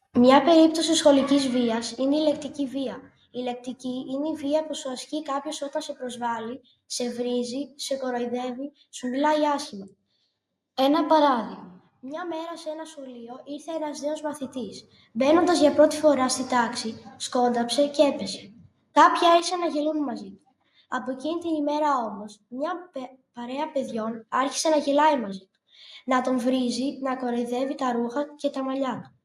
Μια περίπτωση σχολικής βίας είναι η λεκτική βία. Η λεκτική είναι η βία που σου ασκεί κάποιος όταν σε προσβάλλει, σε βρίζει, σε κοροϊδεύει, σου μιλάει άσχημα. Ένα παράδειγμα. Μια μέρα σε ένα σχολείο ήρθε ένας νέος μαθητής. Μπαίνοντας για πρώτη φορά στη τάξη, σκόνταψε και έπεσε. Κάποιοι άρχισαν να γελούν μαζί του. Από εκείνη την ημέρα όμως, μια παρέα παιδιών άρχισε να γελάει μαζί του. Να τον βρίζει, να κοροϊδεύει τα ρούχα και τα μαλλιά του.